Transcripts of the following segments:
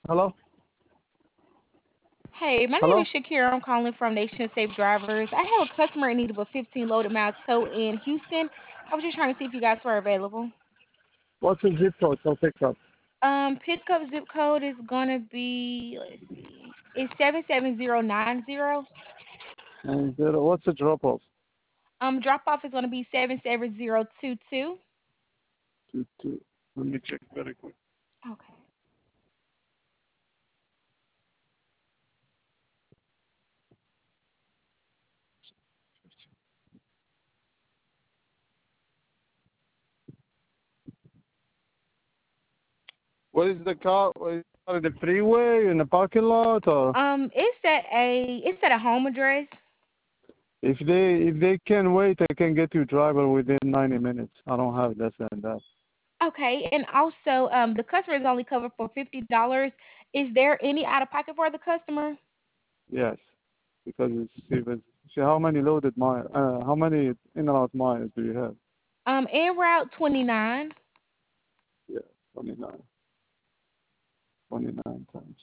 Hello? Hey, my name is Hello? Shakira. I'm calling from Nation Safe Drivers. I have a customer in need of a 15 loaded mile tow in Houston. I was just trying to see if you guys were available. What's the zip code for pickup? Pickup zip code is gonna be, let's see, it's 77090. And what's the drop off? Drop off is gonna be 77022. Two. Let me check very quick. Okay. What is the car? Is it on the freeway in the parking lot, or It's at a home address. if they can wait, I can get you driver within 90 minutes. I don't have less than that. Okay, and also the customer is only covered for $50. Is there any out of pocket for the customer? Yes, because it's even. See how many loaded miles? How many in and out miles do you have? En route 29. Yeah, 29. 29 times.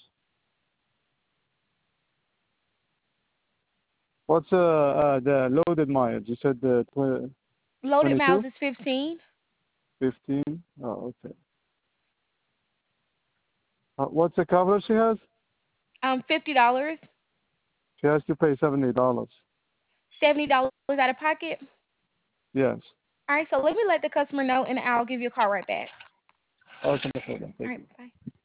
What's the loaded miles? You said the Loaded miles 22, is 15. 15. Oh, okay. What's the coverage she has? $50. She has to pay $70. $70 out of pocket. Yes. All right, so let me let the customer know, and I'll give you a call right back. Okay, no problem. All Thank right, you. bye.